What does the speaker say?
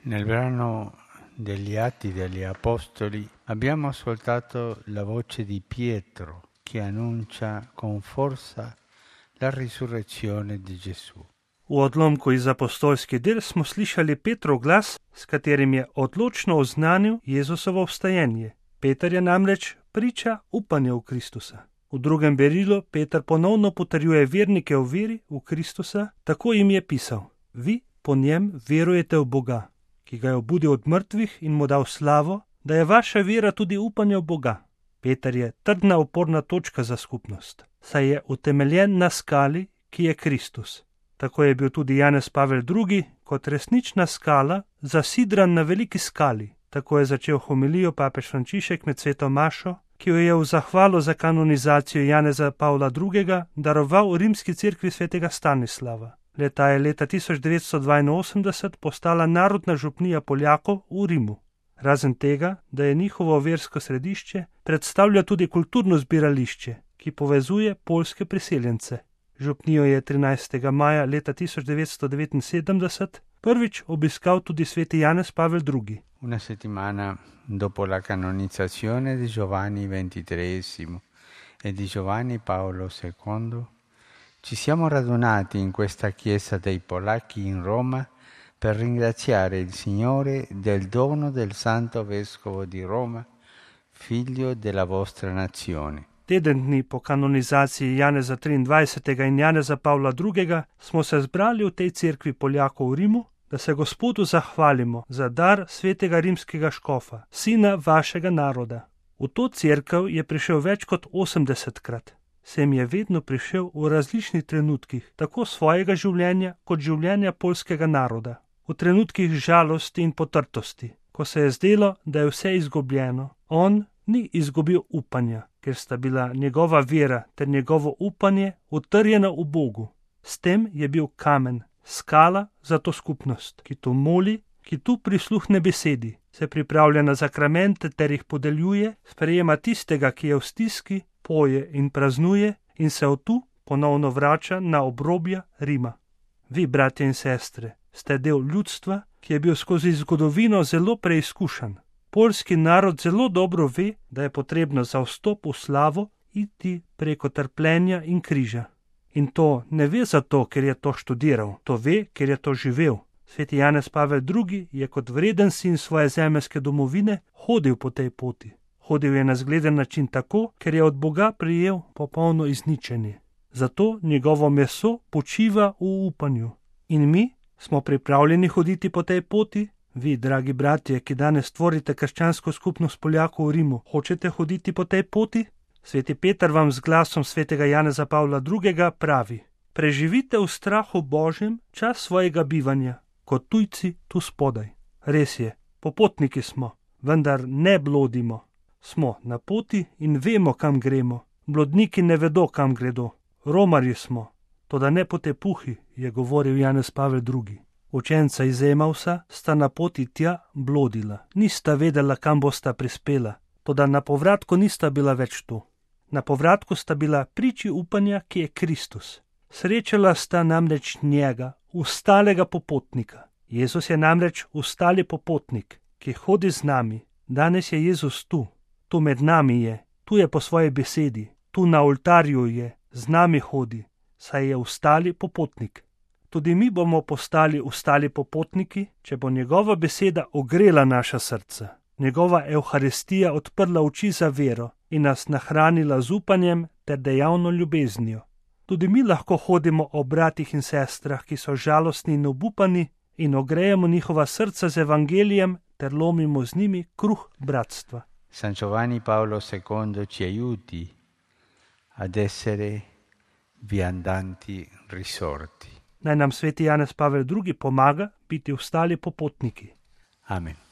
Nel brano degli Atti degli Apostoli abbiamo ascoltato la voce di Pietro che annuncia con forza la risurrezione di Gesù. V odlomku iz apostolskih del smo slišali Petrov glas, s katerim je odločno oznanil Jezusovo vstajenje. Peter je namreč priča upanja v Kristusa. V drugem berilu Peter ponovno potrjuje vernike v veri v Kristusa, tako jim je pisal: Vi po njem verujete v Boga, ki ga je obudil od mrtvih in mu dal slavo, da je vaša vera tudi upanje v Boga. Peter je trdna oporna točka za skupnost, saj je utemeljen na skali, ki je Kristus. Tako je bil tudi Janez Pavel II. Kot resnična skala zasidran na veliki skali. Tako je začel homilijo papež Frančišek med sveto mašo, ki jo je v zahvalo za kanonizacijo Janeza Pavla II. Daroval rimski cerkvi svetega Stanislava. Ta je leta 1982 postala narodna župnija Poljakov v Rimu. Razen tega, da je njihovo versko središče, predstavlja tudi kulturno zbirališče, ki povezuje poljske priseljence. Župnijo je 13. maja leta 1979 prvič obiskal tudi sveti Janez Pavel II. Una settimana dopo la canonizzazione di Giovanni XXIII e di Giovanni Paolo II, ci siamo radunati in questa chiesa dei Polacchi in Roma per ringraziare il Signore del dono del Santo Vescovo di Roma, figlio della vostra nazione. Teden dni po kanonizaciji Janeza XXIII. In Janeza Pavla II. Smo se zbrali v tej cerkvi Poljakov v Rimu, da se Gospodu zahvalimo za dar svetega rimskega škofa, sina vašega naroda. V to cerkev je prišel več kot 80-krat. Sem je vedno prišel v različnih trenutkih, tako svojega življenja kot življenja poljskega naroda. V trenutkih žalosti in potrtosti, ko se je zdelo, da je vse izgubljeno, on ni izgubil upanja, ker sta bila njegova vera ter njegovo upanje utrjena v Bogu. S tem je bil kamen, skala za to skupnost, ki tu moli, ki tu prisluhne besedi, se pripravlja na zakramente ter jih podeljuje, sprejema tistega, ki je v stiski, poje in praznuje in se od tu ponovno vrača na obrobja Rima. Vi, bratje in sestre, ste del ljudstva, ki je bil skozi zgodovino zelo preizkušan. Poljski narod zelo dobro ve, da je potrebno za vstop v slavo iti preko trpljenja in križa. In to ne ve zato, ker je to študiral, to ve, ker je to živel. Sveti Janez Pavel II. Je kot vreden sin svoje zemeljske domovine hodil po tej poti. Hodil je na zgleden način tako, ker je od Boga prijel popolno izničenje. Zato njegovo meso počiva v upanju. In mi smo pripravljeni hoditi po tej poti? Vi, dragi bratje, ki danes tvorite krščansko skupnost Poljakov v Rimu, hočete hoditi po tej poti? Sveti Peter vam z glasom svetega Janeza Pavla II. Pravi: preživite v strahu Božjem čas svojega bivanja, kot tujci tu spodaj. Res je, popotniki smo, vendar ne blodimo. Smo na poti in vemo, kam gremo. Blodniki ne vedo, kam gredo. Romarji smo, toda ne po tepuhi, je govoril Janez Pavel II. Učenca iz Emausa sta na poti tja blodila, nista vedela, kam bosta prispela, toda na povratku nista bila več tu. Na povratku sta bila priči upanja, ki je Kristus. Srečala sta namreč njega, ustalega popotnika. Jezus je namreč ustali popotnik, ki hodi z nami. Danes je Jezus tu med nami je, tu je po svoji besedi, tu na oltarju je, z nami hodi, saj je ustali popotnik. Tudi mi bomo postali ustali popotniki, če bo njegova beseda ogrela naša srca, njegova evharistija odprla oči za vero in nas nahranila z upanjem ter dejavno ljubeznijo. Tudi mi lahko hodimo ob bratih in sestrah, ki so žalostni in obupani, in ogrejemo njihova srca z evangelijem ter lomimo z njimi kruh bratstva. San Giovanni Paolo II ci aiuti ad essere viandanti risorti. Naj nam sveti Janez Pavel II. Pomaga biti ustali popotniki. Amen.